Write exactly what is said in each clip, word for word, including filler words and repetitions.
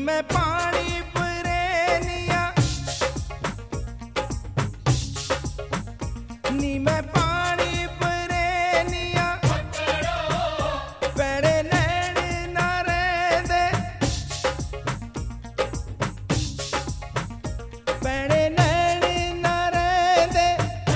मैं पानी परेनिया नी मैं पानी परेनिया पेड़े नैन ना रेंदे पेड़े नैन ना रेंदे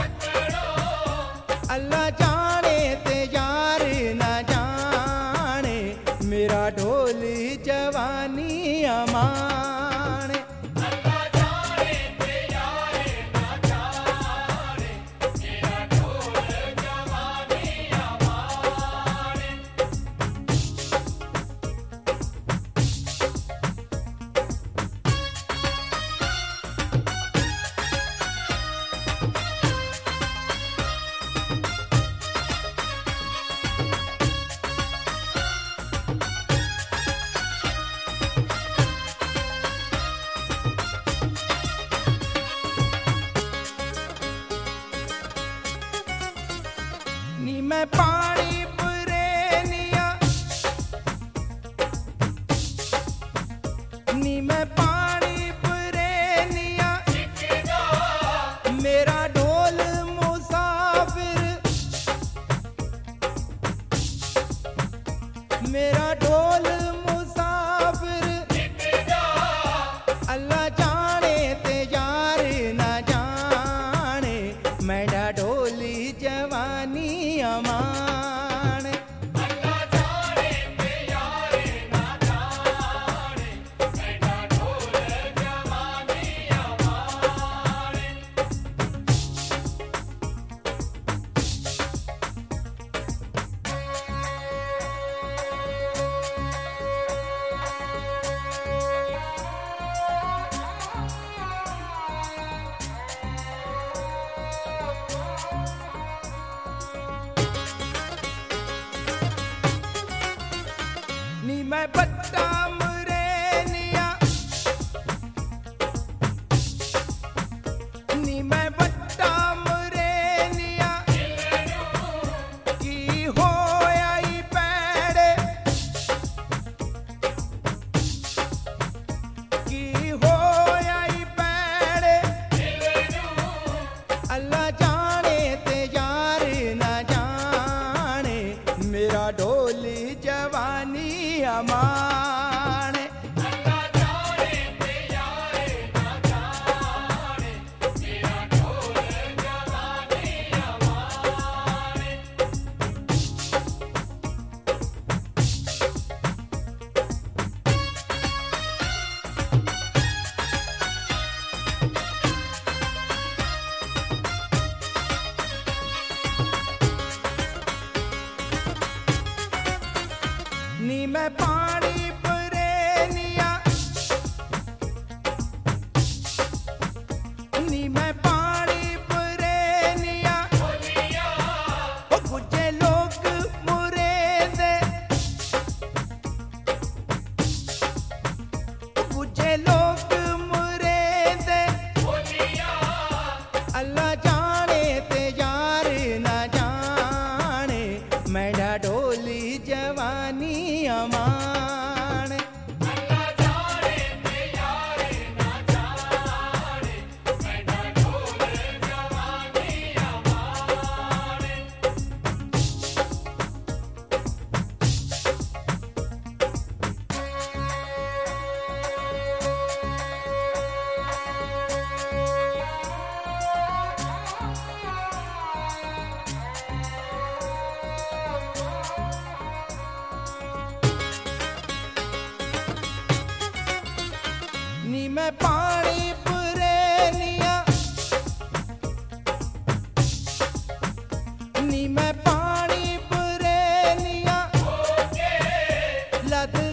अल्लाह जाने ते यार ना जाने मेरा ढोली जवानी अमाने अल्लाह जाने ते यार ना जाने मेरा ढोल जवानी अमाने। नी मैं पानी परेनिया नी मैं पानी परेनिया मेरा ढोल मुसाफिर मेरा ढोल मुसाफिर अल्लाह जाने ते यार ना जाने मेरा ढोली जवानी अमाने अल्लाह जाने ते यार ना जाने मेरा ढोल जवानी अमाने। नी मैं बट्टा मरेनिया नी मैं बट्टा मरेनिया की होया ई पैड़े की होया ई पैड़े अल्लाह जाने ते यार ना जाने मेरा ढोली जवानी अमाने अल्लाह जाने ते यार ना जाने मेरा ढोल जवानी अमाने। नी मैं पानी परेनिया नी मैं पानी परेनिया ओ कुछ लोग मुरेंदे कुछ लोग मुरेंदे अल्लाह जाने ते यार ना जाने मेरा ढोली जवानी अमाने अल्लाह जाने ते यार ना जाने मेरा ढोल जवानी अमाने। नी मैं पानी परेनिया नी मैं पानी परेनिया लद